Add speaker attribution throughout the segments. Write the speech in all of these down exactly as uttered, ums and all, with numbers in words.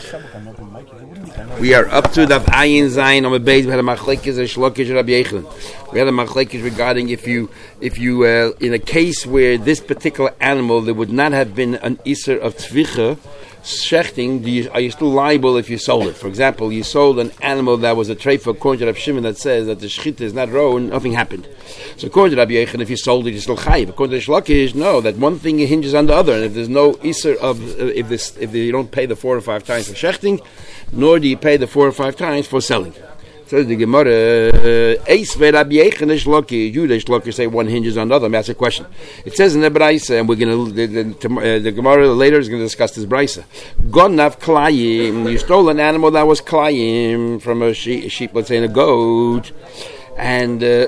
Speaker 1: We are up to the Ayin Zayin on the base. We had a machlekes and shlokish Rabbi Yechon. We had a machlekes regarding if you, if you, uh, in a case where this particular animal there would not have been an iser of tzvicha, shechting, do you, are you still liable if you sold it? For example, you sold an animal that was a treifa according to Rabbi Shimon that says that the shechita is not raw and nothing happened. So according to Rabbi Yechon, if you sold it, you're still chayiv. According to Shlokish, no, that one thing hinges on the other, and if there's no iser of, uh, if this, if you don't pay the four or five times for shechting, nor do you pay the four or five times for selling. Says the Gemara, Eis ve Rabbi Yechon Shlokish, you the Shlokish say one hinges on the other. That's a question. It says in the Braisa, and we're going to, the, the, uh, the Gemara later is going to discuss this Braisa. Gonav klayim, you stole an animal that was klayim from a sheep, a sheep, let's say, and a goat, and uh,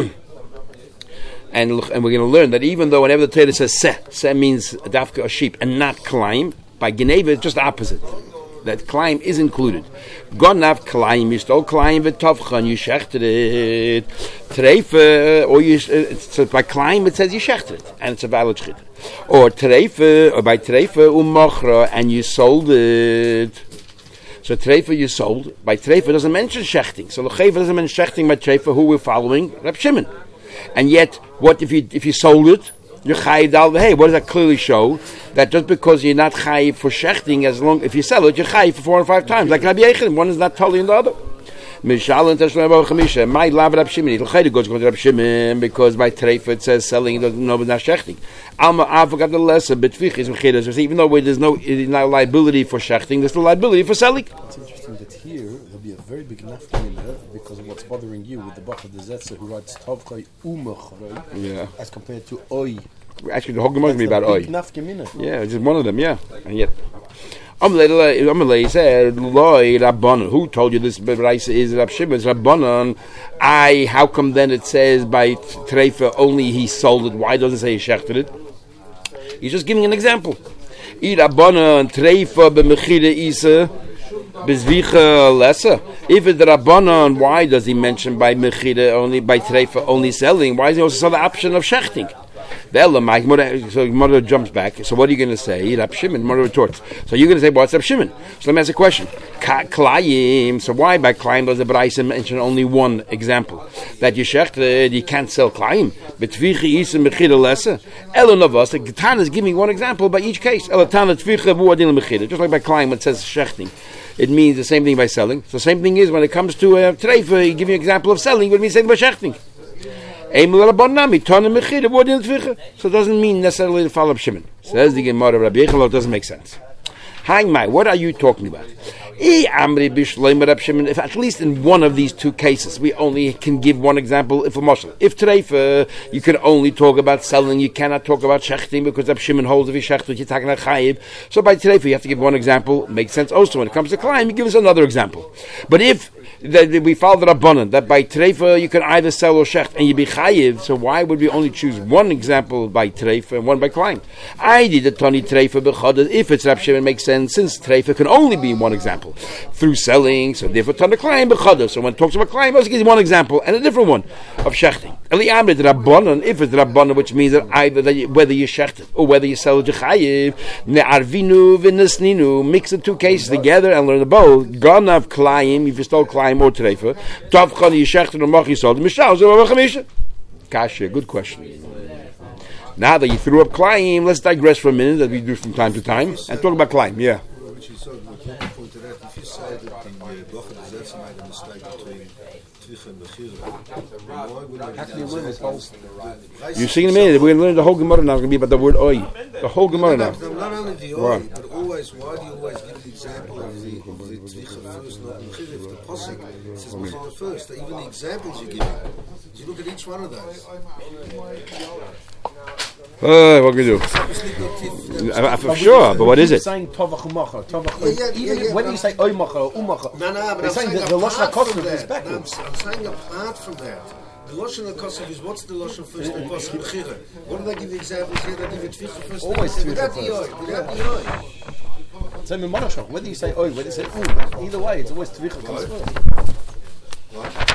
Speaker 1: and and we're going to learn that even though whenever the Torah says seh, seh means dafka a sheep and not klayim, by Geneva it's just the opposite. That klaim is included. Gonav klaim, you stole klaim v'tovchan, you shechted it. Treife, or you, uh, by klaim it says you shechted it, and it's a valid shechita. Or treife, or by treife u'mochra, and you sold it. So treife you sold, by treife doesn't mention shechting. So l'cheifa doesn't mention shechting by treife, who we're following? Reb Shimon. And yet, what if you if you sold it? You're chayiv dal v'hei. What does that clearly show? That just because you're not chayiv for shechting, as long if you sell it, you're chayiv for four or five times. Like Rabbi Yechon, one is not totally in the other. Mishal and Tashlan Abu Chamisha. My love Rabbi Shimon. The chayiv goes to Rabbi Shimon because by treifa it says selling. It doesn't know it's not shechting. Alma avogat the lesser betvichis mechidas. Even though there's no, there's no liability for shechting, there's no liability for selling.
Speaker 2: It's interesting that here there'll be a very big nafkamina because of what's bothering you with the Bach of the Zetzer who writes Tovchai Umachroi,
Speaker 1: yeah,
Speaker 2: as compared to Oi.
Speaker 1: Actually, the whole Gemara is me about Oi. Yeah, just one of them, yeah. And yet, Amalei said, Loi Rabbanon. Who told you this Braisa is Rab Shimon? It's Rabbanon. I, how come then it says by Treifa only he sold it? Why doesn't it say he shechted it? He's just giving an example. I Rabbanon Treifa b'mechida isa bezvicha lesa. If it's Rabbanon, why does he mention by mechida only, by Treifa only selling? Why does he also sell the option of shechting? So Mother jumps back. So what are you going to say? Rab Shimon. Mother retorts. So you're going to say, well, what's Rab Shimon? So let me ask a question. Klayim. So why by Klayim does the Braisa mention only one example? That you shechted, you can't sell Klayim. Betvichi isa mechida lesa. Elon of us. The Gitana is giving one example by each case. Elatana tvicha vuadin mechida. Just like by Klayim it says shechting. It means the same thing by selling. So the same thing is when it comes to uh, treifa, you give you an example of selling. What means saying by shechting? So it doesn't mean necessarily to follow up Shimon. Says the Gemara, Rabbi Yechon, it doesn't make sense. Hang my, what are you talking about? If at least in one of these two cases, we only can give one example. If a mashal, if treifa, you can only talk about selling, you cannot talk about shechting because Rabbi Shimon holds if you shechted, you're talking about chayiv. So by treifa, you have to give one example. Makes sense. Also, when it comes to klaim, you give us another example. But if that we follow the Rabbanan that by treifa you can either sell or shecht and you be chayiv, so why would we only choose one example by treifa and one by klaim? I did the tani treifa b'chadad. If it's Rabbi Shimon, it makes sense since treifa can only be one example through selling. So therefore tani klaim b'chadad. So when it talks about klaim, it also gives one example and a different one of shechting. Eli amrid Rabbanan. If it's Rabbanan, which means that either that you, whether you shecht it or whether you sell it, you chayiv. Ne'arvinu v'nesninu. Mix the two cases together and learn the both. Ganav klaim. If you stole klaim or treifa, tavchan yishechted or machi sold mishal zeh chamisha. Kasha, good question. Now that you threw up klaim, let's digress for a minute, as we do from time to time, and talk about klaim. Yeah. You see in a minute, we're going to learn the whole Gemara now. It's going to be about the word oi. The whole Gemara now.
Speaker 3: Not only the oi, but always, why do you always give the example of the tzvicha first, not mechir? If the posik says mechir first, even the examples you give, you look at each one of those.
Speaker 1: Uh, what can you do? Uh, for sure, but what is it?
Speaker 2: Saying tovach umacha, tovach.
Speaker 3: Yeah, yeah, yeah, yeah,
Speaker 2: when do you say oimacha or umacha?
Speaker 3: No, no, but
Speaker 2: they're
Speaker 3: I'm
Speaker 2: saying
Speaker 3: saying
Speaker 2: that the lashon
Speaker 3: apart
Speaker 2: hakosav
Speaker 3: from
Speaker 2: is
Speaker 3: that.
Speaker 2: backwards.
Speaker 3: No, I'm, I'm saying apart from that. The lashon hakosav is what's the lashon first? The posik mechira. What do they give examples here? They give it tvicha first.
Speaker 2: Always tvicha
Speaker 3: without
Speaker 2: first.
Speaker 3: the oi, without the oi.
Speaker 2: Same in monashon. Whether you say oi, whether you say u, either way, it's always tvicha comes first.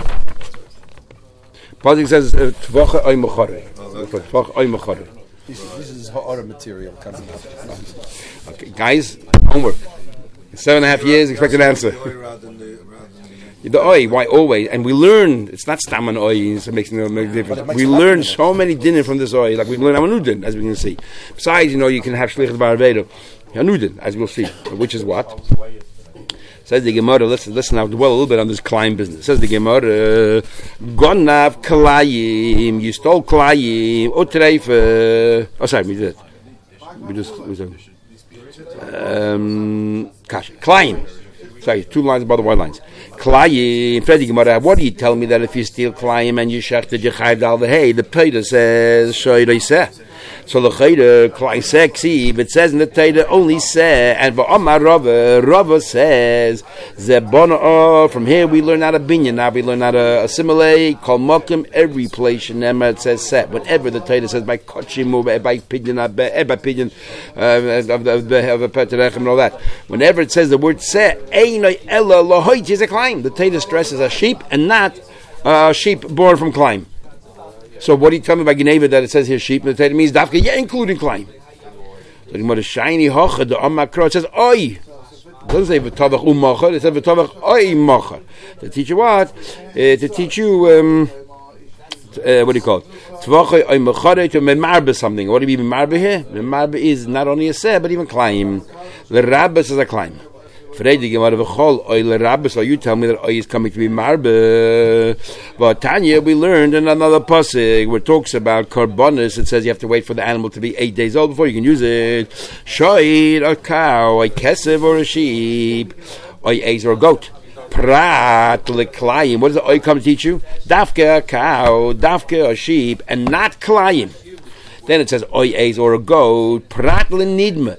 Speaker 1: Pasuk says tvacha oy mechare. Tvacha oy mechare.
Speaker 2: This is, this is ha'ara material coming up.
Speaker 1: Okay, guys, homework. Seven and a half years, expect an answer. The oi, why always? And we learn, it's not stam and oi, it makes no difference. We learn so many dinner from this oi, like we learn Amanudin, as we can see. Besides, you know, you can have Shlichus Baravedo, Anudin, as we'll see, which is what? Says the Gemara, listen, listen now, dwell a little bit on this Klein business. Says the Gemara, Gonav Kalayim, you stole Kalayim, Utreif, oh sorry, we did it. We just, we did um, Kash, Klein. Sorry, two lines above the white lines. Klayim, Freddy Gemara, what do you tell me that if you steal Klayim and you shechted your chayv dal the hay, the Peter says, Shoy say. So the Chayda, Klay Seksiv, it says in the Teda only say, and V'Omar Rava, Rava says, Zebona, from here we learn how to binyan, now we learn how to assimilate, Kol Mokim, every place in Emma it says set. Whenever the Teda says by Kochim, by Pidyon, by Pidyon, of the Petrechem and all that, whenever it says the word set, Einoi Ella Lohoit is a climb. The Teda stresses a sheep and not a sheep born from climb. So what do you tell me by Geneva that it says here sheep? And the Torah means dafka, yeah, including Klein. So the Gemara shiny hocha the Amakro. It says oi. It doesn't say v'tavach u'machar. It says v'tavach oi machar. To teach you what? Uh, to teach you um, uh, what do you call it? Tvachai oi machar to memarbe something. What do you mean memarbe here? Memarbe is not only a seh but even Klein. The rabbis is a Klein. Fredi Gemara v'chol oil rabbis. So you tell me that oil is coming to be marbe. But Tanya, we learned in another pasuk where it talks about korbanos. It says you have to wait for the animal to be eight days old before you can use it. Shoid a cow, a kesev or a sheep, or a or a goat. Prat leklayim. What does the oil come to teach you? Dafke a cow, dafke a sheep, and not klayim. Then it says oy or a goat. Prat lenidma.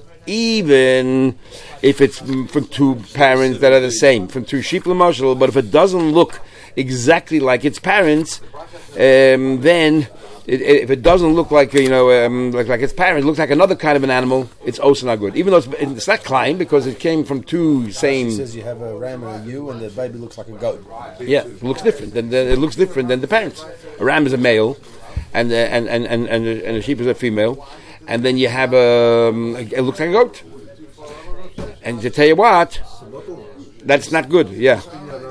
Speaker 1: Even if it's from two parents that are the same, from two sheep l'mashal, but if it doesn't look exactly like its parents, um, then it, if it doesn't look like you know um, like like its parents, it looks like another kind of an animal, it's also not good. Even though it's, it's not klein because it came from two same.
Speaker 2: It says you have a ram and a ewe, and the baby looks like a goat.
Speaker 1: Yeah, it looks different. Than the, it looks different than the parents. A ram is a male, and uh, and, and and and and a sheep is a female. And then you have a, um, it looks like a goat. And to tell you what, that's not good, yeah.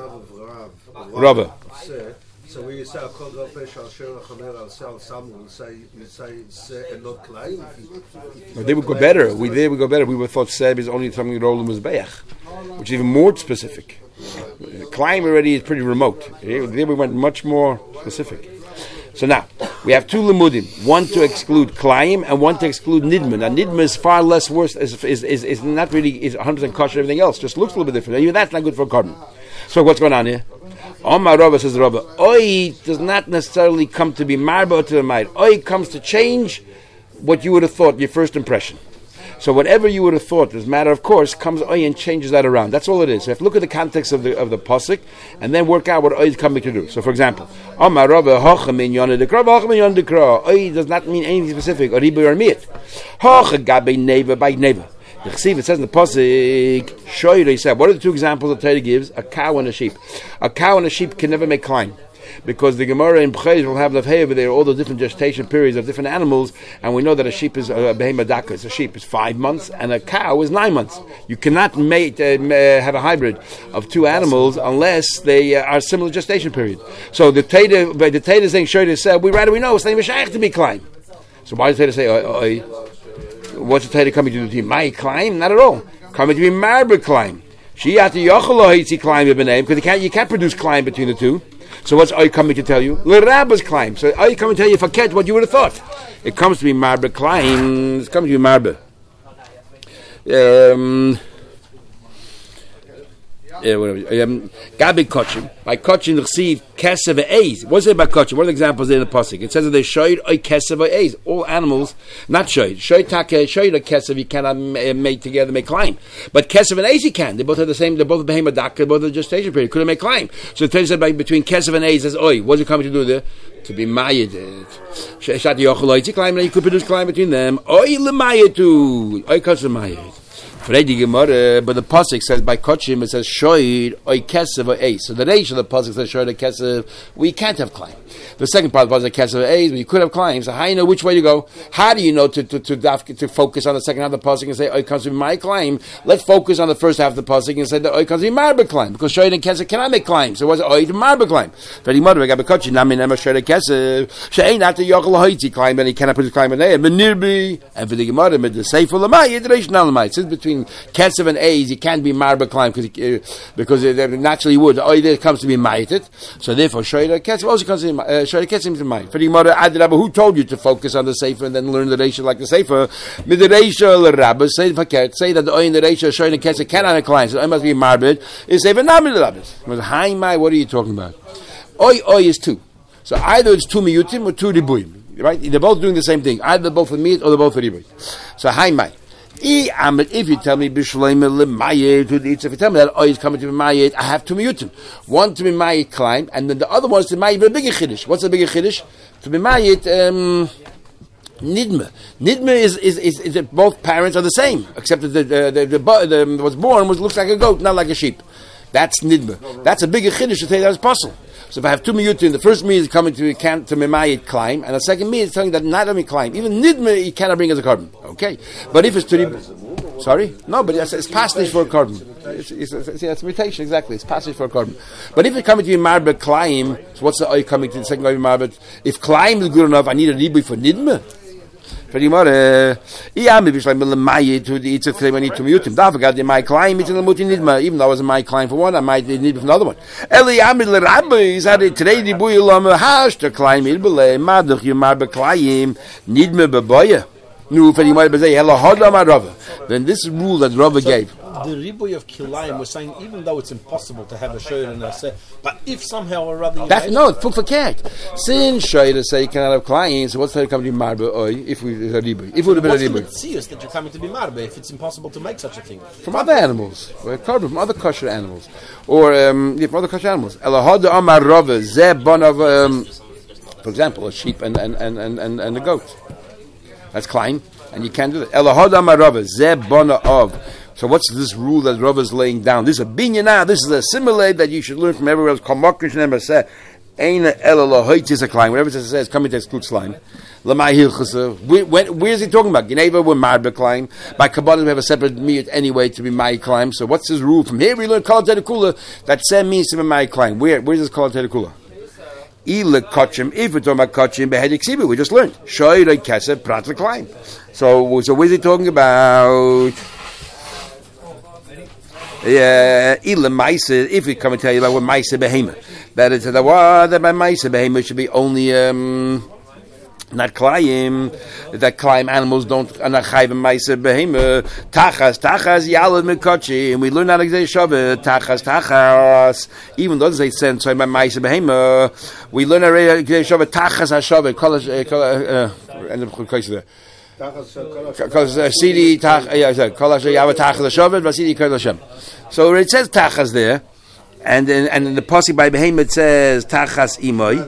Speaker 1: Rava.
Speaker 3: So when you say a kol gafesh al sher chamer al sel samu, you say you say se and not klein.
Speaker 1: They would go better. We they would go better. We would thought seb is only something roll was beach, which is even more specific. Klein already is pretty remote. There we went much more specific. So now, we have two limudim, one to exclude Klayim and one to exclude Nidma. Now Nidma is far less worse, is is, is, is not really, is one hundred percent kosher, everything else, just looks a little bit different. Even that's not good for a carbon. So what's going on here? Omar Rava says Rava, Oi does not necessarily come to be Marba to the Maid. Oi comes to change what you would have thought, your first impression. So whatever you would have thought, as a matter of course, comes Oy and changes that around. That's all it is. So you have to look at the context of the of the pasuk and then work out what Oy is coming to do. So for example, Amar Rava Hocha min Yonah Dekra, Hocha min Yonah Dekra. Oy does not mean anything specific. Or Ribu or Miet. Hocha gabe neva by neva. The Chesiv, it says in the pasuk, Shoyre said, what are the two examples that Torah gives? A cow and a sheep. A cow and a sheep can never make climb. Because the Gemara in B'chayz will have Levhei over there, all the different gestation periods of different animals, and we know that a sheep is a behema daka, it's a sheep is five months, and a cow is nine months. You cannot make, uh, have a hybrid of two animals unless they uh, are similar gestation period. So the Teda, by the Teda saying Shoyde said, we rather we know it's not even shaykh to be climb. So why does the Teda say, oi, oi, what's the Teda coming to do to you? My climb? Not at all. Coming to be marber climb. She had to yochelo hitzi climb ibn name because you can't you can't produce climb between the two. So what's I coming to tell you? L'Rabba's climb. So I coming to tell you forget what you would have thought. It comes to be marba climb. It's coming to be marba. Um, yeah, whatever. Um, Gabi Kochim. By Kochim, you receive Kesev Eis. What's it about Kochim? What are the examples in the pasuk? It says that they showed I Kesev Eis. All animals, not showed. Showed Take, showed a Kesev, you cannot uh, make together, make climb. But Kesev and Eis you can. They both have the same, they're both Behema Daka, both the gestation period. Couldn't make climb. So the Torah said by, between Kesev and Eis, says, Oi, what's it coming to do there? To be Mayed. Shat Yochel Eis, climb, and you could produce climb between them. Oi, Lemayed too. Oi, Kochim Mayed. But the pasuk says by kochim it says shoyd oy kesev or ace. So the reish of the pasuk says shoyd oy kesev. We can't have climb. The second part of the pasuk kesev ace, but you could have climb. So how do you know which way to go? How do you know to to to, to focus on the second half of the pasuk and say oy comes to my climb? Let's focus on the first half of the pasuk and say that oy comes to marba climb because shoyd and kesev cannot make climb. So what's oy to marba climb? Very mother got kochim nami nema shoyd and kesev. Shein after yochel hoiti climb and he cannot put his climb in there. But nirbi and for the gemara with the sefer lamai the reish nalamai. Since between kesev and a's, you can't be marba climb because uh, because uh, naturally you would. Oy there comes to be maited. So therefore, shoyda kesev also comes to uh, shoyda kesev to mait. For the mother, who told you to focus on the sefer and then learn the reisha like the sefer? Mid the reisha the rabbis say say that the oy in the reisha shoyda kesev cannot climb. So I must be marbid. Is sefer namid the rabbis. Hi my, what are you talking about? Oy oy is two. So either it's two miyutim or two ribuyim. Right? They're both doing the same thing. Either they're both for meat or they're both for ribuyim. So hi my. If you tell me if you tell me that oil is coming to be mayit, I have two miyutim. One to be mayit climb, and then the other one is to be mayit a bigger chiddush. What's a bigger chiddush? To be mayit um, nidma. Nidma is, is, is, is that both parents are the same, except that the the, the, the, the, the was born was looks like a goat, not like a sheep. That's nidma. That's a bigger chiddush to say that is possible. So if I have two miyutim, the first me is coming to can to memayit climb, and the second me is telling that not only climb, even nidma he cannot bring as a carbon. Okay, but if it's to the, sorry, no, but it's, it's passage for a carbon. It's, it's, it's, yeah, it's mutation exactly. It's passage for a carbon. But if it's coming to be marba climb, so what's the oy coming to the second oy marba? If climb is good enough, I need a ribui for nidma. For the mother, yeah, maybe it's like Milamayit to the Itza Three, I need to mute him. Don't forget, my climb is in the Mutin Nidma. Even though I was my climb for one, I might need for another one. Eli Amid Rabbi is at it today, the Buyulam Hash to climb Ilbele, Madach, you Marba Climb, Nidma Baboya. No, for the mother, say, hello, Hodam Rava. Then this rule that Rava gave.
Speaker 2: The riboy of kilayim was saying, even though it's impossible to have a shayr and a set, but if somehow or other
Speaker 1: that no, it's for cat. Since shayr say you cannot have clients, so what's the coming to be marba? Oy, if we a riboy, if it would have been a riboy.
Speaker 2: What's the that you're coming to be marba if it's impossible to make such a thing
Speaker 1: from other animals, or from other kosher animals, or um, yeah, from other kosher animals? Elahada amar rava zebon of, um, for example, a sheep and and and and and, and a goat. That's climb, and you can't do that. Elahada amar rava zebon of. So what's this rule that Rav is laying down? This is a binyana. This is a simile that you should learn from everywhere else. Kamakrish never said, "Eina elalohait is a climb." Whatever it says, coming to exclude slime. Lamai hilchasa. Where is he talking about? Geneva with marba climb. By Kabbalah we have a separate meat anyway to be my climb. So what's his rule? From here we learn kol tedekula. That sem means to be my climb. Where where is this kol tedekula? Ila kachim. If we're talking about kachim behedik sibu, we just learned shoyrei kesef prat the climb. So so what is he talking about? Yeah, if we come and tell you about what Maisa Behema, that it's the word that by Maisa Behema should be only um, not climb, that climb animals don't are not chayv Maisa Behema. Tachas, tachas, yalad mekachi, and we learn how to say shavet. Tachas, tachas, even though they send so by Maisa Behema, we learn how to say shavet. Tachas hashavet, kolash, and the because uh, Sidi Tach, yeah, Kolash Yava Tachas Hashavet, Vasidi Kol Hashem. So it says Tachas there, and then and in the pasuk by Behem it says Tachas Imoy.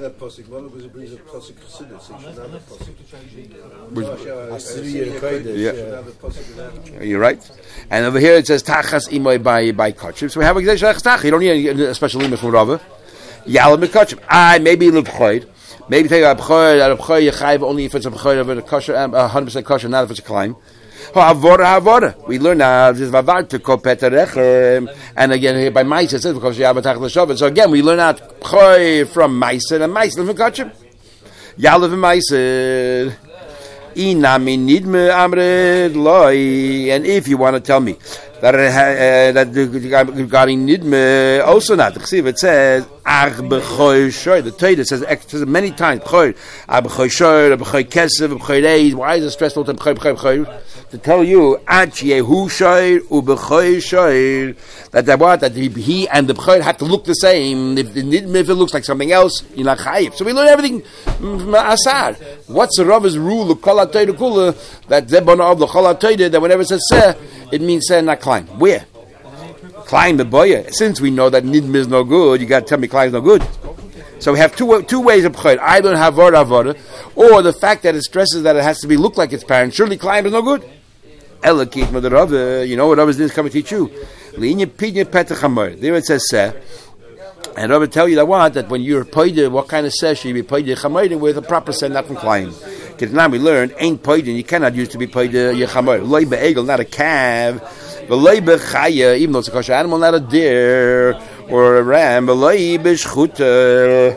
Speaker 1: Yeah, you're right. And over here it says Tachas Imoy by by Kachim. So we have a Tach. You don't need a special limit from Rava. Yalam Kachim. I maybe look choid. Maybe take a b'choyer, a b'choyer yechayiv only if it's a b'choyer of a kosher, a hundred percent kosher, not if it's a climb. Havora, havora. We learn now this vavar to kopeterechem, and again here by ma'aser it says because you have a tachlis shavet. So again we learn out b'choyer from ma'aser and ma'aser from kosher. Yalav ma'aser. Inami nidme amred loy. And if you want to tell me that uh, that regarding nidme also not it says ach b'choy shoy. The Torah says, says many times b'choy ach b'choy shoy, b'choy kesev, b'choy reis. Why is it stressful to b'choy b'choy b'choy? To tell you ach yehu shoy u b'choy shoy that the what that he and the b'choy have to look the same. If the nidme if it looks like something else, you're not chayiv. So we learn everything from asar. What's the Rava's rule of kol ha-Torah kula that zebana of the kol ha-Torah that whenever it says seh it means seh not climb. Where? Climb the boya. Since we know that nidm is no good, you got to tell me climb is no good. So we have two two ways of b'choyer. Either havor havor, or the fact that it stresses that it has to be look like its parent. Surely climb is no good. Elakit with the Rava. You know what Rava is coming to teach you? There it says seh. And Rava tell you that what? That when you're paid, what kind of seh should you be paid chamayim with a proper seh, not from Klein. Because now we learned, ain't paid, you cannot use to be paid chamayim. Loi be'egel, not a calf. V'loi be'chaya, even though it's a kosher animal, not a deer or a ram. V'loi be'shchuta.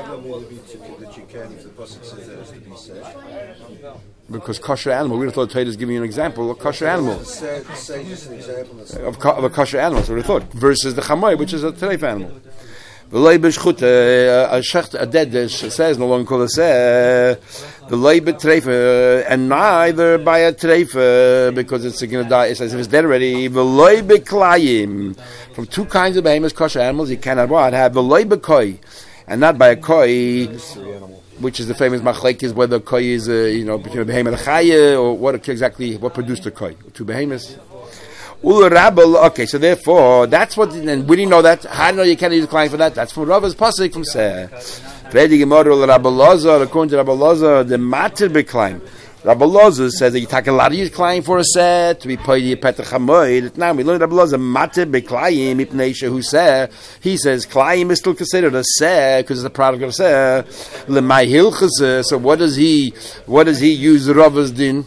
Speaker 1: Because kosher animal, we would have thought Torah is giving you an example of kosher animal.
Speaker 3: Say, say just an example
Speaker 1: of, co- of a kosher animal, so we would have thought. Versus the chamoy, which is a treif animal. V'loi b'shchut, a shecht, a dead says, no longer called a seh, v'loi b'treif, and neither by a treif, because it's going to die, it's as if it's dead already. V'loi b'klayim, from two kinds of behemoths, kosher animals, you cannot what? Have v'loi b'koi, and not by a koi, which is the famous machlek is whether koi is, uh, you know, between a behemoth and a chaya, or what exactly, what produced the koi? Two behemoths. Okay, so therefore, that's what, and we didn't know that. How do you know you can't use the client for that? That's from Rava's pasuk from Seh. According to Rabbi Loza, the matter becline. Rabbi Loza says that you take a lot of use client for a set to be paid petach hamoed. Now we learn Rabbi Loza matter becline ipnei shehu seh. He says client is still considered a seh because it's a product of seh. Lemay hilchas. So what does he? What does he use Rava's din?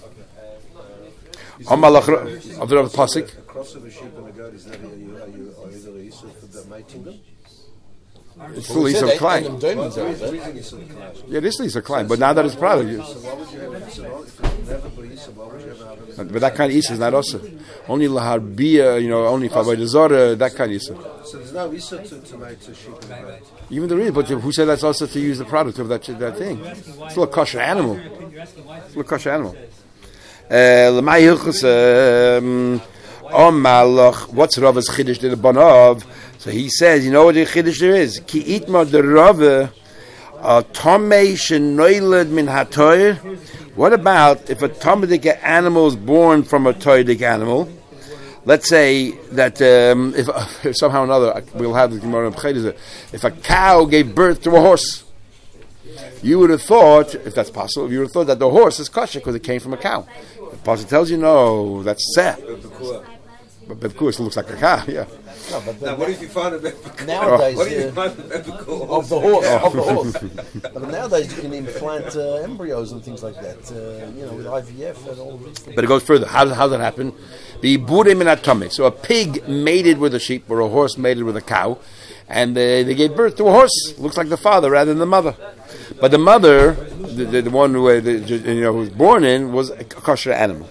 Speaker 1: Amalach of the Rav pasuk.
Speaker 3: Crossover sheep and a goat, is that, are you, are you, are you the Yisuf for the mating them?
Speaker 1: It's still Yisuf Klein. Yeah, this is a Klein, but now that it's product. So why would you have it? So if it never be Yisuf, why would you ever have it? But that kind of Yisuf is not also. Only Laharbia, you know, only Favay Zora, that kind of Yisuf.
Speaker 3: So there's no Yisuf to, to mate a sheep and a goat?
Speaker 1: Even there is, but who said that's also to use the product of that that thing? It's still a kosher animal. It's still a kosher animal. L'may hilchus, um, oh malach, what's Rava's chiddush to the Banav? So he says, you know what the chiddush there is? Ki itma the Rava, a tomei shenoiled min hatoir. What about if a tomadik animal is born from a toidik animal? Let's say that um, if, if somehow or another, we'll have the Gemara of Chedizah, if a cow gave birth to a horse, you would have thought, if that's possible, you would have thought that the horse is kosher because it came from a cow. The pasuk tells you, no, that's seh. But bebekua still looks like a cow, yeah.
Speaker 2: No, but
Speaker 3: now, what if you find a bebekua?
Speaker 2: Nowadays,
Speaker 3: what if you find a bebekua
Speaker 2: of the horse, of the horse. But nowadays you can implant uh, embryos and things like that, uh, you know, with I V F and all these things.
Speaker 1: But it goes further. How does how does that happen? So a pig mated with a sheep, or a horse mated with a cow, and they, they gave birth to a horse. Looks like the father rather than the mother. But the mother, the, the, the one who uh, the, you know who was born in, was a kosher animal.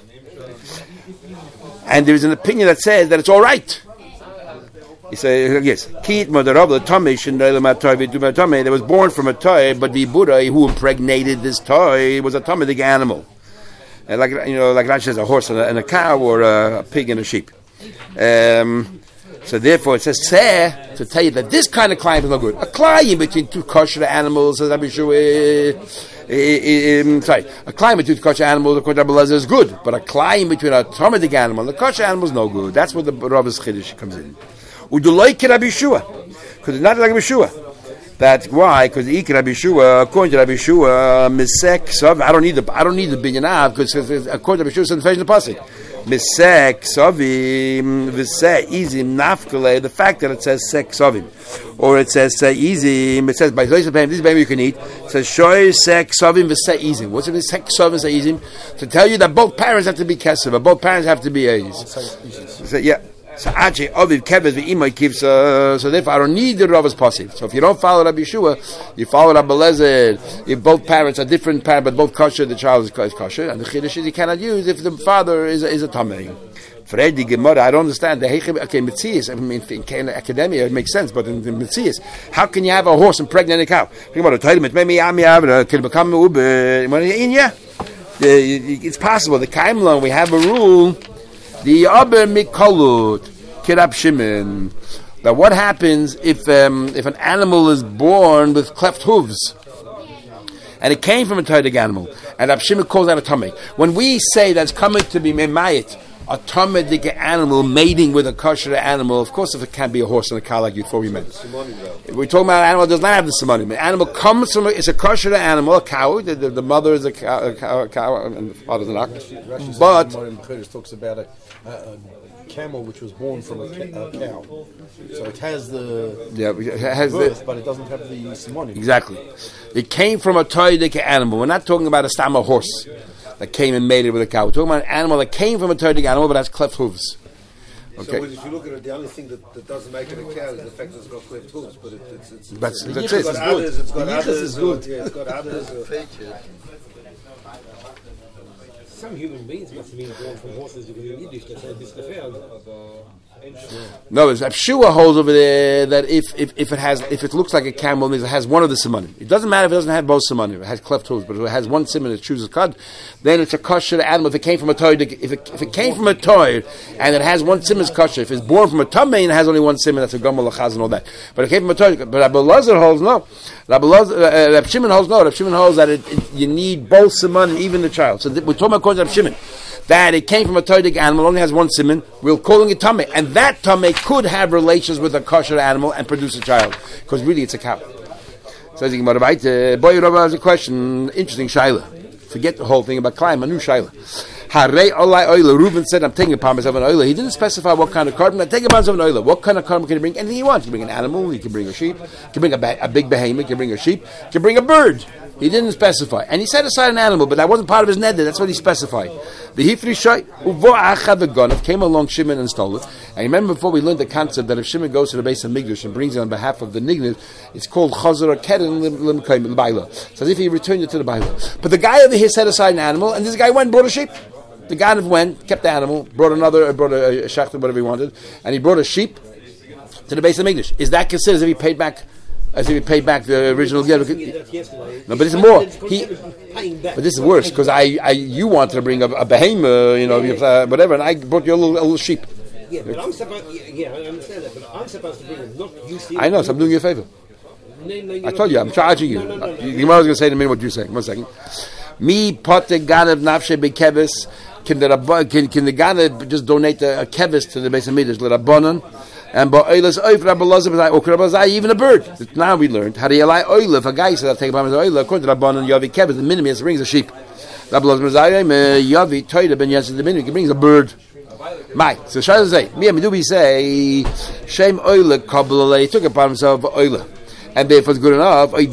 Speaker 1: And there's an opinion that says that it's all right. He says, yes, Kit Madarav, the Tomish, that was born from a toy, but the Buddha who impregnated this toy was a Tomic animal. And like, you know, like Rashi says, a horse and a, and a cow, or a, a pig and a sheep. Um, so therefore it says, Seh, to tell you that this kind of climb is not good. A climb between two kosher animals, says Abishu, uh, sorry, a climb between two kosher animals, according to Abelazar, is good. But a climb between a Tomic animal and a kosher animal is no good. That's where the Rav's Chiddush comes in. Uduloi ki Rabbi Yeshua, because it's not like Rabbi Yeshua. That's why, because the Ikra Rabbi Yeshua, according to Rabbi Yeshua, Misek Sav. I don't need the I don't need the binyan av, because according to Rabbi Yeshua, it's in the face of the pasuk. Misek Savim v'seh izim nafkale. The fact that it says sek Savim, or it says seh izim, it says by this baby you can eat. It says shoy sek Savim v'seh izim. What's it? Sek Savim v'seh izim to tell you that both parents have to be kesef, but both parents have to be A's. So, yeah. So Achi Aviv Kevez v'Imay keeps. Uh, so therefore, I don't need the Rav's pasuk. So if you don't follow Rabbi Yeshua, you follow Rabbi Lezer. If both parents are different parents, but both kosher, the child is kosher, and the chiddush is you cannot use if the father is is a tamei. Fredi Gemara, I don't understand the okay Metzias. I mean, in academia it makes sense, but in the Metzias, how can you have a horse and pregnant a cow? It's possible. The Kaimla, we have a rule. The Aber Mikolut Kirab Shimon. Now, what happens if um, if an animal is born with cleft hooves, and it came from a Taidig animal, and Rab Shimon calls that a tummy? When we say that's coming to be memayit a tamid animal mating with a kosher animal. Of course, if it can't be a horse and a cow like you thought we meant. We're talking about an animal that does not have the simanim. The animal comes from a, it's a kosher animal, a cow. The, the, the mother is a cow, a cow, a cow and the father is an ox. But
Speaker 2: Rashi talks about a, a, a camel which was born from a, ca- a cow, so it has the
Speaker 1: yeah, it has
Speaker 2: birth,
Speaker 1: the,
Speaker 2: but it doesn't have the simanim.
Speaker 1: Exactly. It came from a toidik animal. We're not talking about a stam of horse that came and mated with a cow. We're talking about an animal that came from a toidik animal but has cleft hooves. Okay.
Speaker 3: So if you look at it, the only thing that, that doesn't make it a cow is the fact that it's got cleft hooves. But it, it's, it's, it's
Speaker 1: that's
Speaker 3: it's,
Speaker 1: that's
Speaker 3: it's
Speaker 1: it.
Speaker 3: got others. It's got
Speaker 2: The
Speaker 3: others.
Speaker 2: is good.
Speaker 3: Or, yeah, it's got others. Or,
Speaker 4: some human beings must have been born from horses because in Yiddish they say this
Speaker 1: No, it's Abshua holds over there that if, if, if it has if it looks like a camel, means it has one of the simanim. It doesn't matter if it doesn't have both simanim. It has cleft hooves, but if it has one siman, it chooses cud. Then it's a kosher animal. If it came from a toy, if it if it came from a toy and it has one siman, it's kosher. If it's born from a tamei and it has only one siman, that's a gamal lachaz and all that. But it came from a toy. But Rabbi Lazar holds no. Rabbi Lazar, uh, Rabbi Shimon holds no. Rabbi Shimon holds that it, it, you need both simanim, even the child. So th- we're talking about according to Rabbi Shimon that it came from a toidik animal, only has one siman, we're calling it tamei. And that tamei could have relations with a kosher animal and produce a child. Because really it's a cow. Says the Gemara, right? Boy, Rabbi has a question. Interesting shaila. Forget the whole thing about climb, a new shaila. Harei olai oila. Reuben said, I'm taking upon myself an oila. He didn't specify what kind of carbon. I'm taking upon myself an oila. What kind of carbon can he bring? Anything he wants. He can bring an animal, he can bring a sheep, he can bring a, ba- a big behemoth, he can bring a sheep, he can bring a bird. He didn't specify. And he set aside an animal, but that wasn't part of his neder. That's what he specified. The Hifri Shai, Uvo Acha the Gonov, came along Shimon and stole it. And remember before we learned the concept that if Shimon goes to the base of Migdash and brings it on behalf of the Nignet, it's called Chazar or Keren Limkaim Baila. It's as if he returned it to the Baila. But the guy over here set aside an animal, and this guy went and brought a sheep. The guy went, kept the animal, brought another, brought a, a shachta, whatever he wanted, and he brought a sheep to the base of Migdash. Is that considered as if he paid back? As if he paid back the original gift. No, but it's more. He, but this is worse because I, I, you wanted to bring a, a behemoth, you know, uh, whatever, and I brought you a little, a little sheep.
Speaker 4: Yeah, but I'm supposed. Yeah, I understand that, but I'm supposed to bring it, not you. See
Speaker 1: I know, so I'm doing you a favor.
Speaker 4: No, no,
Speaker 1: I told you, I'm charging you.
Speaker 4: No, no, no, no.
Speaker 1: You was going to say in a minute what you're saying. One second. Me pote ganav nafshe bekevis. Can the can can the ganav just donate a, a kevis to the base of midrash l'rabbanon? And but oilas oif Rabbi Lazar or even a bird. Now we learned how do you like oil if a guy says I'll take upon his oil according to Rabban and Yavi Kevis the minimum brings a sheep. Rabbi Lazar Yavi Toida ben Yasser the minimum brings a bird. Mike, so shall I say? Me and Medubi say Shem oil kabbalah he took upon himself oil. And if it's good enough, who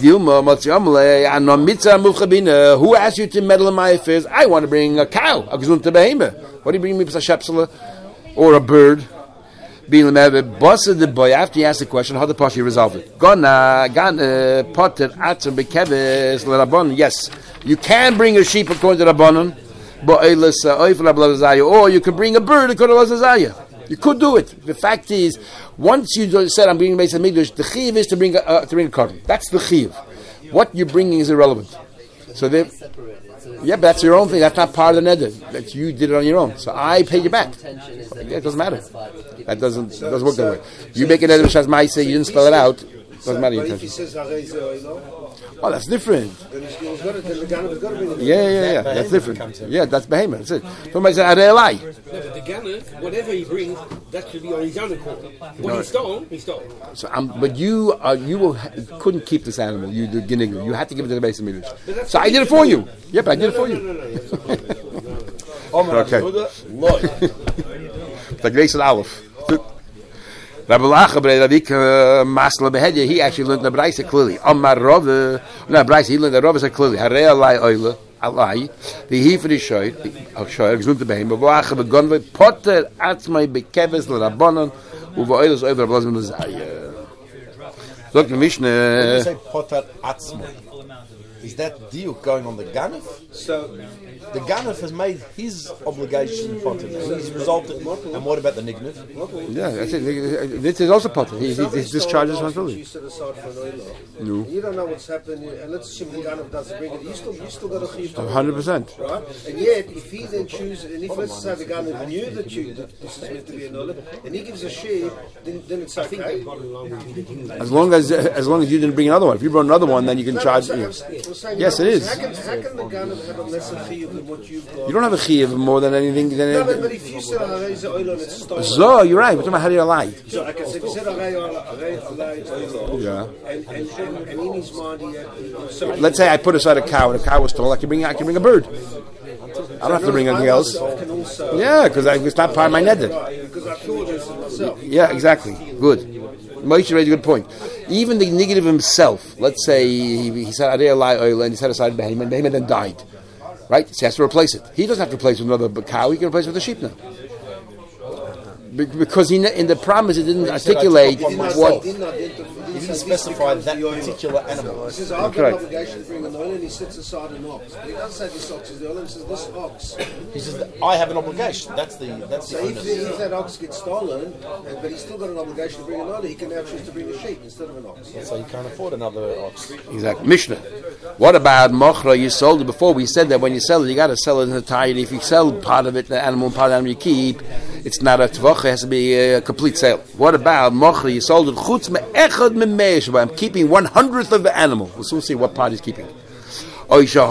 Speaker 1: asked you to meddle in my affairs? I want to bring a cow, a gzunta behemah. What do you bring me, a shepsela or a bird? Being the boss of the boy, after he asked the question, how the Pashi resolved it? Gonna, gonna, potter, atzim, bekeves, l'rabbanon. Yes, you can bring a sheep according to Rabbanon, but or you can bring a bird according to Lazazaya. You could do it. The fact is, once you said I'm bringing Beis Hamikdash, the chiv is to bring a uh, to bring a carbon. That's the chiv. What you're bringing is irrelevant. So they, yeah, but that's your own thing. That's not part of the neder. That you did it on your own. So I pay you back. Yeah, it doesn't matter. That doesn't doesn't work that way. You make a neder b'shas ma'aseh, you didn't spell it out. Doesn't matter your intention. Oh, that's different. Yeah, yeah, yeah. That's different. Yeah, that's behemoth. That's it. Somebody said, "Arei elai."
Speaker 4: No, but the gunner, whatever he brings, that should be on his own accord. What no. he stole, he stole.
Speaker 1: So, um, but you, uh, you will, couldn't keep this animal. You the ginnig. You had to give it to the base of midrash. So I did it for you. Yeah, but I did it for you. Okay. The grace of Aleph. Rabbi Lacha, Rabbi Masla Behedya, he actually learned the Braisa clearly. Amar Rav, no Braisa, he learned the Rav said clearly. Harei alai oila, alai, the he for the shoy, the shoy, gzunta behem, Lacha begonve, potter atzmai bekeves l'rabbanon, uva oilas oiv Rabbi Lazar l'zayah. Look, the Mishnah.
Speaker 2: When you say potter atzmai, is that deal going on the ganef? So the ganef has made his obligation potter. He's resolved it. And what about the nignet?
Speaker 1: Yeah, that's it. This is also potter. He, he, he discharges responsibility.
Speaker 3: No. You don't know what's happened, and let's assume the ganef doesn't bring it. You still, you still got a chiv.
Speaker 1: one hundred percent.
Speaker 3: Right? And yet, if he then chooses, and if let's say the ganef knew that, you, that this is meant to be a null, and he gives a sheep, then, then it's okay.
Speaker 1: As long as as long as you didn't bring another one. If you brought another one, then you can
Speaker 3: no,
Speaker 1: charge.
Speaker 3: No,
Speaker 1: you.
Speaker 3: saying,
Speaker 1: Yes, it is.
Speaker 3: How can, how can the Ganav have a lesser chiyuv than what you've got?
Speaker 1: You don't have a chiyuv more than anything. Than
Speaker 3: no, but, but if you said Arei Oilon, it's stolen.
Speaker 1: So, you're right. We're talking about how do you lie.
Speaker 3: So, I can say, if you said Arei Oilon,
Speaker 1: yeah.
Speaker 3: and, and, and, and in his mind, he had, so
Speaker 1: let's say I put aside a cow, and a cow was stolen. I can bring, I can bring a bird. I don't have to bring anything else. Yeah, because it's not part of my netted. Yeah, exactly. Good. Moshe raised a good point. Even the negative himself, let's say he, he said Arei Oil and he set aside Behemah, and Behemah then died. Right? So he has to replace it. He doesn't have to replace it with another cow, he can replace it with a sheep now. Because he, in the promise he didn't articulate
Speaker 2: he didn't
Speaker 1: what...
Speaker 2: He didn't specify that particular animal.
Speaker 3: He says, I've got an obligation to bring an oil, and he sets aside an ox. But he doesn't say this ox is the oil, he says this ox.
Speaker 2: He says, I have an obligation. That's the that's
Speaker 3: so
Speaker 2: the
Speaker 3: if, if that ox gets stolen, but he's still got an obligation to bring an oil, he can now choose to bring a sheep instead of an ox.
Speaker 2: So you can't afford another ox.
Speaker 1: Exactly. Mishnah. What about mochra? You sold it before. We said that when you sell it, you got to sell it in entirety. If you sell part of it, the animal, and part of the animal you keep, it's not a tvach. It has to be a complete sale. What about mochra? You sold it. Chutz me'echad me'meish. I'm keeping one hundredth of the animal. We'll soon see what part he's keeping. So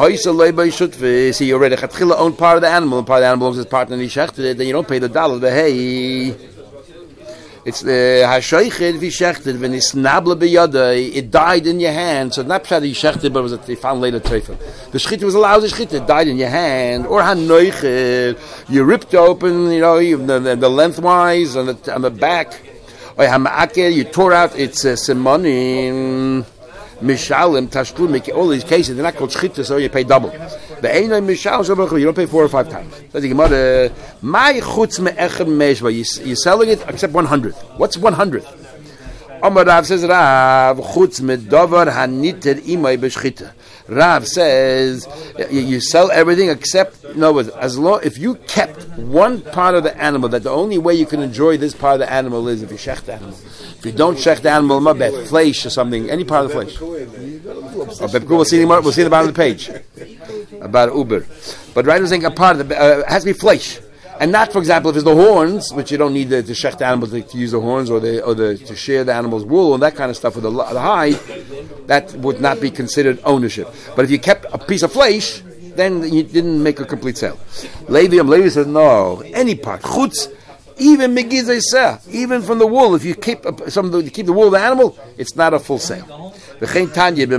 Speaker 1: you already own part of the animal, and part of the animal belongs to his partner, and he shechted it. Then you don't pay the dollar. But hey, it's the hashoiched if he shechted when it's nabla biyada. It died in your hand. So not pshat he shechted, but it was a, they found later treifah. The shchita was allowed. The shchita died in your hand, or hanoiched. You ripped open, you know, you, the, the, the lengthwise on the on the back. Or hamaakel, you tore out its uh, simonim. Mishalim, Tashlum, all these cases, they're not called shchita, so you pay double. The Einay Mishal, you don't pay four or five times. That's the Gemara. My chutz me'echem meshva. You're selling it except one hundredth. What's one hundredth? Amar Rav says, Rav, chutz me'davar haniter imay b'shchita. Rav says, you, you sell everything except, no, as long, if you kept one part of the animal, that the only way you can enjoy this part of the animal is if you shech the animal. If you don't check the animal, my bad, flesh or something, any part of the flesh. Oh, we'll see, we'll see the bottom of the page about Uber. But right now, saying a part of the uh, has to be flesh, and not, for example, if it's the horns, which you don't need the, to check the animals to, to use the horns or the or the to shear the animal's wool and that kind of stuff with the, the hide, that would not be considered ownership. But if you kept a piece of flesh, then you didn't make a complete sale. Levi, Levi says no, any part chutz. Even megizah, even from the wool, if you keep uh, some, you keep the wool of the animal, it's not a full sale. We learned in the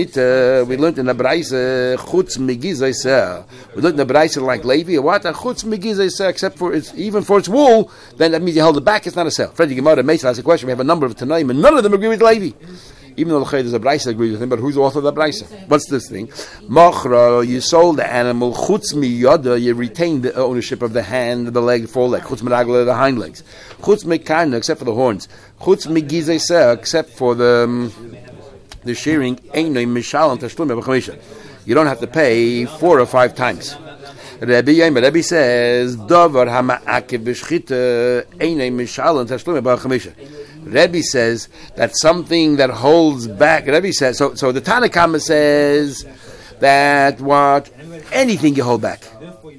Speaker 1: Braisa chutz megizah. We learned in the Braisa like Levi, what a chutz megizah, except for its even for its wool, then that means you held it back. It's not a sale. Freddy Gemara Mesa has a question. We have a number of Tanaim, and none of them agree with Levi. Even though there's a Braisa agrees with him, but who's the author of the Braisa? What's this thing? Machra, you sold the animal. Chutz miyada, you retained the ownership of the hand, the leg, the foreleg. Chutz miragla, the hind legs. Chutz mekarna, except for the horns. Chutz migizeseh, except for the um, the shearing. Einay mishal and tashlum b'chamisha. You don't have to pay four or five times. Rabbi Yemer, Rabbi says, Davar hama'akev b'shchita einay mishal and tashlum b'chamisha. Rebbe says that something that holds back. Rebbe says so. So the Tanna Kama says that what anything you hold back.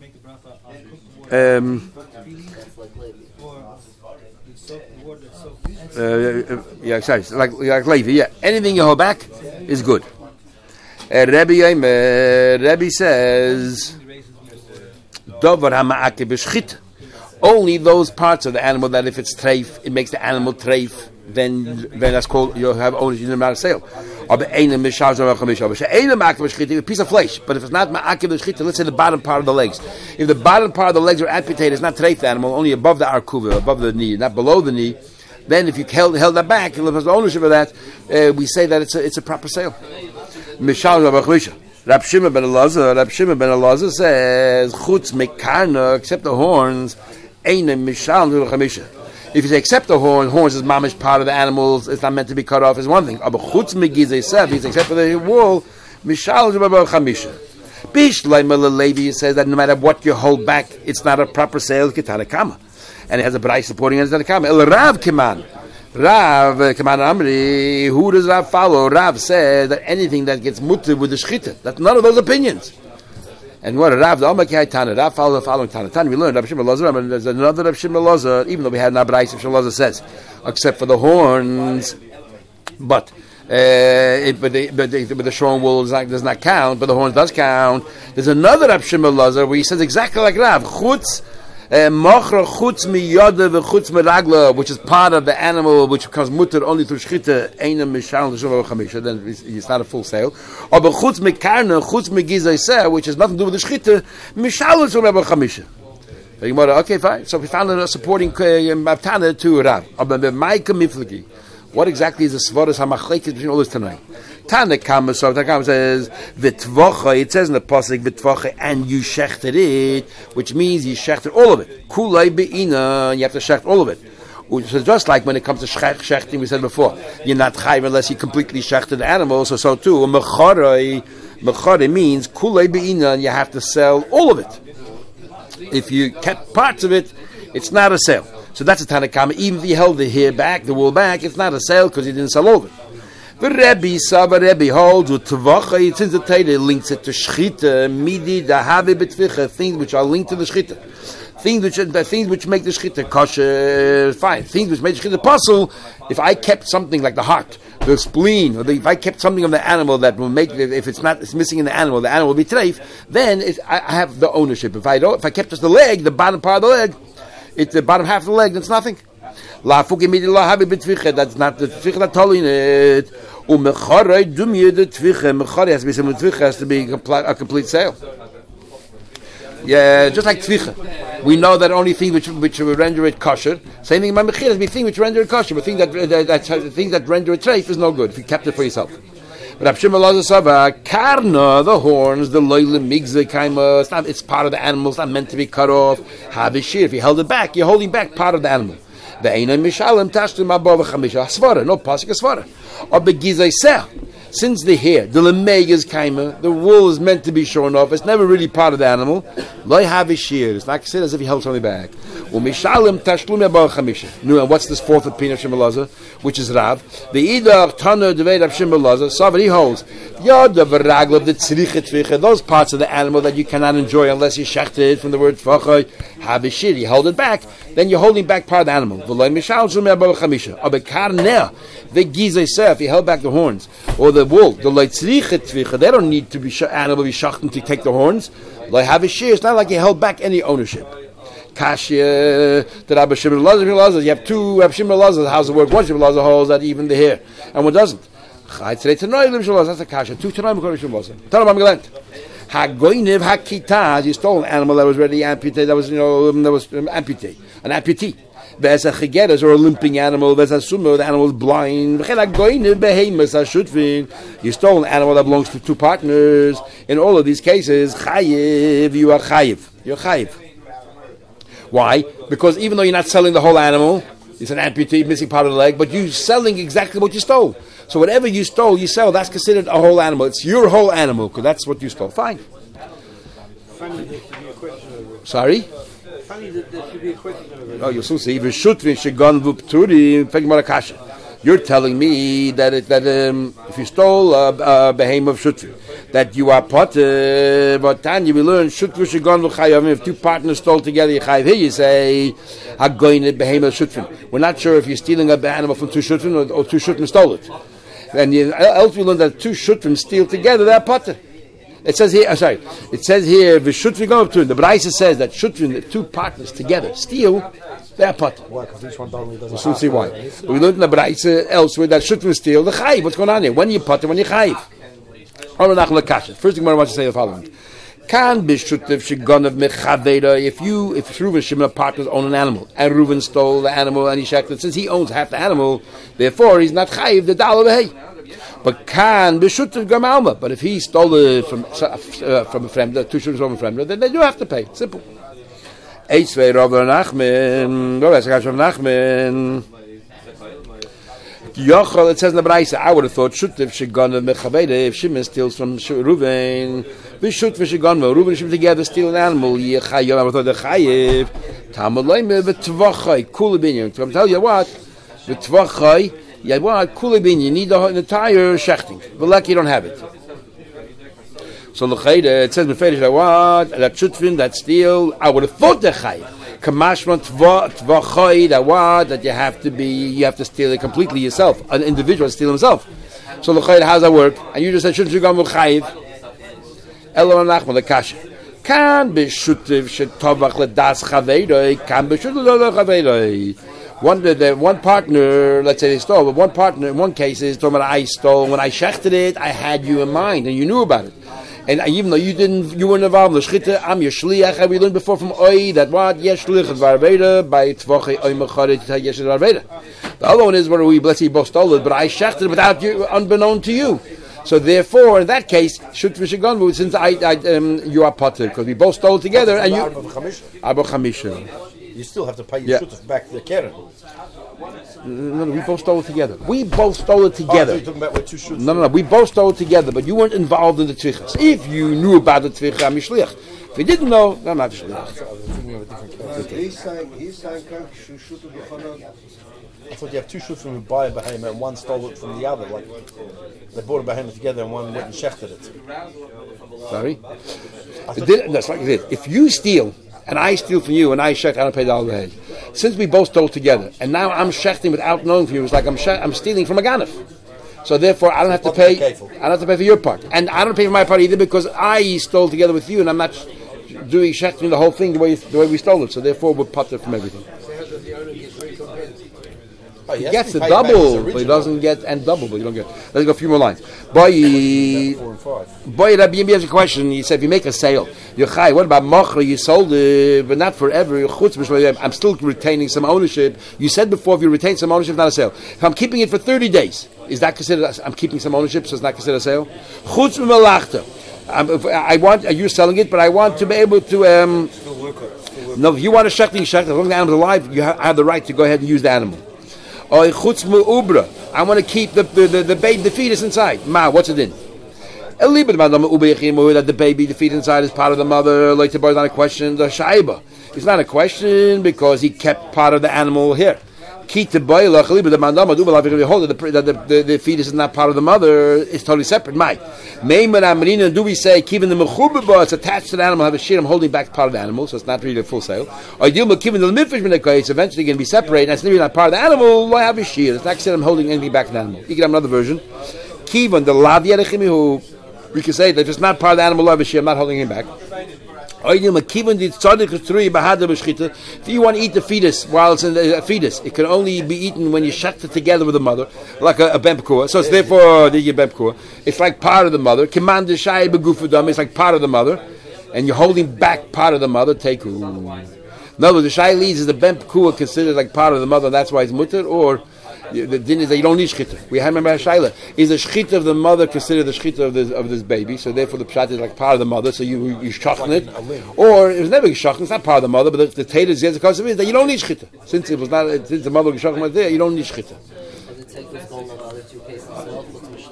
Speaker 1: Um, uh, yeah, sorry, like like Levi. Yeah, anything you hold back is good. Uh, Rebbe uh, Rebbe says Dover hama'akev b'shchita. Only those parts of the animal that if it's treif, it makes the animal treif, then then that's called, you have ownership in the matter of sale. A piece of flesh, but if it's not ma'akev l'shchita, let's say the bottom part of the legs. If the bottom part of the legs are amputated, it's not treif the animal, only above the arkuva, above the knee, not below the knee. Then if you held, held that back, if there's ownership of that, uh, we say that it's a, it's a proper sale. Rab Shimon ben Elazar, Rab Shimon ben Elazar says, chutz mekarna, except the horns, if you say except the horn, horns is mamish part of the animals, it's not meant to be cut off, is one thing. But chutz megizeh said, except for the wool, mishal chamisha. Bish Laimel Levi says that no matter what you hold back, it's not a proper sale. Kitanakama, and it has a braise supporting it as Tanakama. El Rav Kiman, Rav Kiman Amri. Who does Rav follow? Rav said that anything that gets mutter with the shchita, that's none of those opinions. And what Rav the Amakai Tana, Rav follow the following Tana. Tana we learned Rav Shimon Lazar, and there's another Rav Shimon Lazar, even though we had an Abraisa Rav Shimon Lazar says, except for the horns. But it, but, the, but, the, but the shorn wool does not, does not count, but the horns does count. There's another Rab Shimon Lazar where he says exactly like Rav, chutz mochra chutz miyada v'chutz meragla, which is part of the animal which becomes mutter only through shchita, eina mishal l'shuva v'chamisha, then it's not a full sale. Or b'chutz mekarna, chutz megizay, which has nothing to do with the shchita, mishal l'shuva v'chamisha. Okay, fine. So we found a supporting Mavtana to Rav. What exactly is the Svaras HaMachlekes between all this tonight? Tana Kama, so the Kama says, V'tvocha, it says in the Pasuk, V'tvocha, and you shechted it, which means you shechted all of it. Kulay be'ina, you have to shecht all of it. So just like when it comes to shechting, we said before, you're not chayiv unless you completely shechted the animal, so so too, Mecharay, Mecharay means, Kulay be'ina, and you have to sell all of it. If you kept parts of it, it's not a sale. So that's a Tanakama. Even if you held the hair back, the wool back, it's not a sale because you didn't sell all of it. The Rebbe, Saba Rebbe holds with Tavacha, since the Torah links it to Shchita, Midi, Dahave Betvicha, things which are linked to the Shchita. Things which the things which make the Shchita kosher, fine. Things which make the Shchita puzzle, if I kept something like the heart, the spleen, or the, if I kept something of the animal that will make, if it's not, it's missing in the animal, the animal will be treif, then it, I, I have the ownership. If I don't, if I kept just the leg, the bottom part of the leg, it's the bottom half of the leg, that's nothing. La fuki la have betvicha, that's not the tvicha that told in it. Umecharei dumye the tvicha, mecharei has to be some tvicha, has to be a, a complete sale. Yeah, just like tvicha. We know that only things which which will render it kosher. Same thing about mechir, has to be things which render it kosher, but things that that, that, that things that render it treif is no good if you kept it for yourself. But Rab Shimon Lazar Saba, karna, the horns, the loyle migze kaima, it's not, it's part of the animal, it's not meant to be cut off. Havishir, if you held it back, you're holding back part of the animal. The einay mishalem tashtim abova chamisha svara, no pasuk svara. Or begizay seh. Since the hair, the lemeg kaima, the wool is meant to be shorn off. It's never really part of the animal. Loi havishir. It's not considered as if he held something back. Umishalem tashlum abova chamisha. No, and what's this fourth opinion of Shimon Lazar, which is Rav? The idach tana devei Rav Shimon Lazar. So he holds yod of ragl of the tzrichet tvicha. Those parts of the animal that you cannot enjoy unless you shechted from the word tvachoy. Havishir. He held it back. Then you're holding back part of the animal. V'loi mishalem abova chamisha. Abekarneh the gizay sef. He held back the horns or the wool, the leitzrichet tvicha, they don't need to be sh- animal be shachten to take the horns. They have a shear. It's not like he held back any ownership. Kashya, the Rabbi Shimon Lazar, you have two Rabbi Shimon Lazar. How's it work? One Shimon Lazar holds that even the hair, and one doesn't. That's a kasha. Two Tanoim according to Shimon Lazar. Tell him I'm glad. Hagoiniv hakitaz. You stole an animal that was already amputated. That was you know that was um, amputee, an amputee. There's a chigeres or a limping animal. There's a sumo, the animal is blind. You stole an animal that belongs to two partners. In all of these cases, chayiv, you are chayiv. You're chayiv. Why? Because even though you're not selling the whole animal, it's an amputee, missing part of the leg, but you're selling exactly what you stole. So whatever you stole, you sell. That's considered a whole animal. It's your whole animal because that's what you stole. Fine. Sorry?
Speaker 4: Funny that there should be a question over it.
Speaker 1: Oh, you'll soon see. You're telling me that it, that um, if you stole a, a behem of shutvi, that you are potter. But Tanya, we learn shutvi shegon v'chayav. If two partners stole together, you chayav. Here you say hagoyin behem of shutvin. We're not sure if you're stealing an animal from two shutvin or, or two shutvin stole it. And you, else we learn that two shutvin steal together, they're potter. It says here, uh, sorry, it says here, v'shutvin go up to the Braisa says that shutvin, the two partners together, steal, they're potter.
Speaker 2: Why? Because each one doesn't.
Speaker 1: We'll soon see why. But we learned in the Braisa elsewhere that shutvin steal the chayiv. What's going on here? When you potter, when you chayiv. First thing I want to say the following. Can be shutv shegonav mechaveda. If you, if Reuven and Shimon partners own an animal, and Reuven stole the animal and he shechted, since he owns half the animal, therefore he's not chayiv the dollar v'hei. But can be shutv gamalma. But if he stole it from uh, from a friend, two shutv from a friend, then they do have to pay. Simple. Eitzvei Rav Nachman. Rav Nachman. Yochel, it says in the Braisa, I would have thought shutv shegonav mechaveda. If Shimon steals from Reuven, we shutv shegonav. Reuven and Shimon together steal an animal. Yechayev. I would have thought the chayev. Tamaloyme v'tvachai kulabinyan. I'm telling you what, v'tvachai. Yeah, well, kulabin, you need the entire shechting. But lucky you don't have it. So l'chayda, it says in the Fedish that what that shutfin, that steal. I would have thought the chayiv. Kamashman tvachay, that what that you have to be, you have to steal it completely yourself. An individual steal himself. So l'chayr, how does that work? And you just said shouldn't you go chayiv? Elo nachma the kasha. Can be shutiv shetovach ledas chaveiroi. Can be shutiv ledas chaveiroi. One the, the one partner, let's say they stole, but one partner in one case is talking about I stole. When I shechted it, I had you in mind and you knew about it. And even though you didn't, you weren't involved in the shchita, I'm your shliach. And we learned before from Oi that what yesh shliach varveda by tvoche Oi mecharet yesh varveda. The other one is where we let's say both stole it, but I shechted it without you, unbeknown to you. So therefore, in that case, shut v'shegan, since I, I um, you are potter because we both stole it together, and you Abu Chamisha.
Speaker 2: You still have to pay your yeah. shutuf back to the Karen.
Speaker 1: No, no, we both stole it together. We both stole it together.
Speaker 2: Oh, you're talking about with two shutuf.
Speaker 1: No, no, no, we both stole it together, but you weren't involved in the tvichas. If you knew about the tvicha, I'm shliach. If you didn't know, then I'm not shliach.
Speaker 3: He's saying, he's saying,
Speaker 2: I thought you have two shutuf from a buyer behemoth and one stole it from the other. Like they bought a behemoth together and one went and shechted it.
Speaker 1: Sorry? It did, that's like it. If you steal, and I steal from you, and I shech, I don't pay the al. Since we both stole together, and now I'm shechting without knowing from you, it's like I'm shech, I'm stealing from a ganef. So therefore, I don't have to pay. I don't have to pay for your part, and I don't pay for my part either because I stole together with you, and I'm not doing shechting the whole thing the way the way we stole it. So therefore, we're potter from everything. Oh, he, he gets a double, but he doesn't get and double, but you don't get. Let's go a few more lines. Boy, boy, Rabbi Yimbi has a question. He said, if you make a sale, Yochai, what about Mochra? You sold it, but not forever. I'm still retaining some ownership. You said before, if you retain some ownership, it's not a sale. If I'm keeping it for thirty days, is that considered? I'm keeping some ownership, so it's not considered a sale. Chutz v'melachta. I want you're selling it, but I want to be able to. Um, no, if you want a shechting shech, as long as the animal's alive, you have, have the right to go ahead and use the animal. Or chutz me'ubra. I want to keep the the the, the baby, the fetus inside. Ma, what's it in? A little bit about that the baby, the fetus inside is part of the mother. Like the boy, not a question. The shaiba, it's not a question because he kept part of the animal here. Keep the boy, the the the the fetus is not part of the mother. It's totally separate. My, do we say keeping the mechuba? It's attached to the animal. Have a shear. I'm holding back part of the animal, so it's not really a full sale. Or deal with keeping the mifish when it's eventually going to be separated. That's really not part of the animal. I have a shear. It's not said I'm holding anything back to the animal. You can have another version. Kivan the laviyadechimihu. We can say that if it's not part of the animal, I have a shear. I'm not holding him back. If you want to eat the fetus while it's in the uh, fetus, it can only be eaten when you shut it together with the mother, like a, a bempkua. So it's therefore the bempkua. It's like part of the mother. Command the shay begufudam. It's like part of the mother, and you're holding back part of the mother. Take. No, the shay leads is the bempkua considered like part of the mother. That's why it's mutter. Or the din is that you don't need shchita. We have remember Shaila. Is the shchita of the mother considered the shchita of this of this baby? So therefore the pshat is like part of the mother. So you you shachn it, or it was never shachn. It's not part of the mother, but the, the tater is the concept is that you don't need shchita. Since it was not, since the mother was shachn was there, you don't need shchita.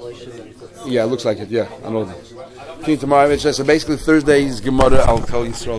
Speaker 1: Yeah, it looks like it. Yeah, I know that. Tomorrow, so basically Thursday's Gemara. I'll tell you.